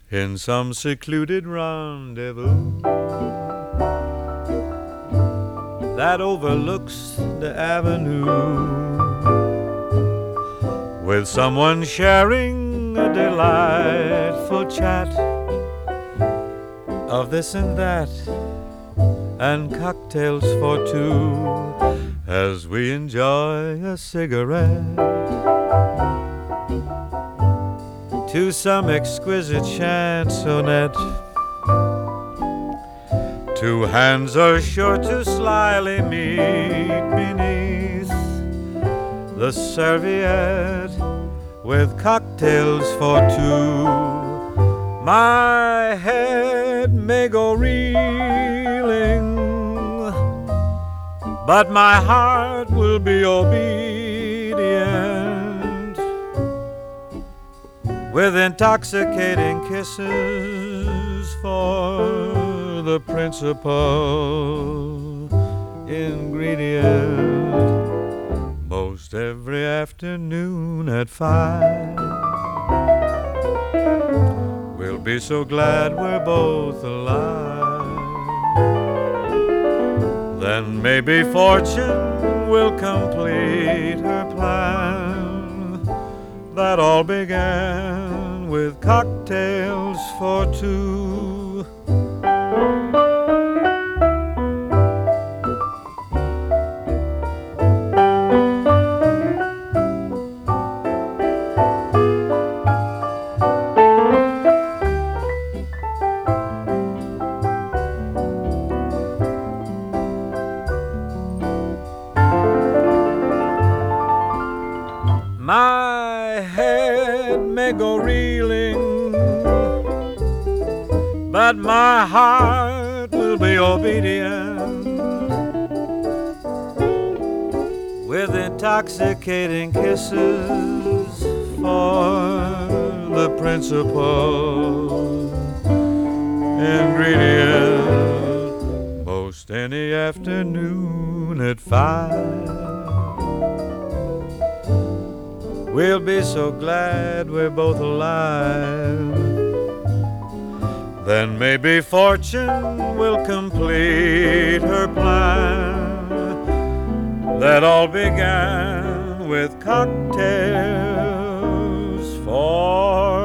in some secluded rendezvous that overlooks the avenue, with someone sharing a delightful chat of this and that, and cocktails for two as we enjoy a cigarette to some exquisite chansonette. Two hands are sure to slyly meet beneath the serviette with cocktails for two. My head may go reeling, but my heart will be obedient, with intoxicating kisses for the principal ingredient. Most every afternoon at 5, we'll be so glad we're both alive. Then maybe fortune will complete her plan that all began with cocktails for two. My head may go reeling, but my heart will be obedient, with intoxicating kisses for the principal ingredient. Most any afternoon at 5, we'll be so glad we're both alive. Then maybe fortune will complete her plan that all began with cocktails for